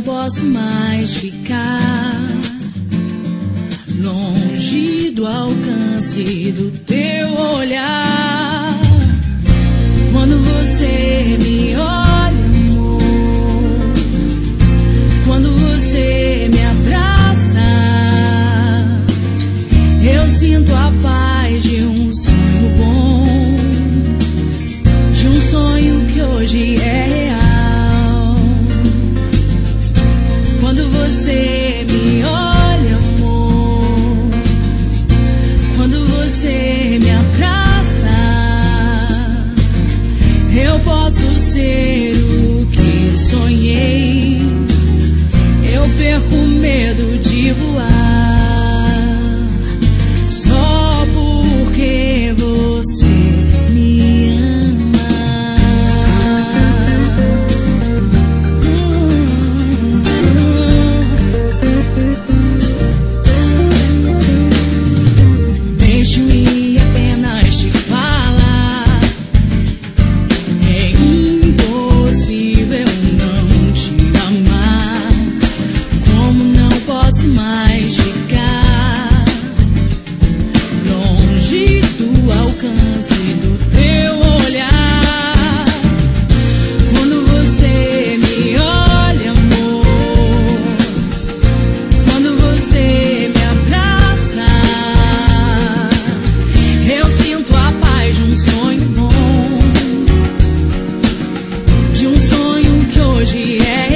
posso mais ficar longe do alcance do teu olhar. Quando você me olha, amor, quando você me abraça, eu sinto a paz de um sonho bom, de um sonho que hoje é real. Quando você me olha, amor, quando você me abraça, eu posso ser o que eu sonhei. Eu perco o medo de voar, só porque você me ama. Deixe-me apenas te falar, é impossível não te amar. Como não posso mais ficar longe do alcance do teu olhar. Quando você me olha, amor, quando você me abraça, eu sinto a paz de um sonho bom, de um sonho que hoje é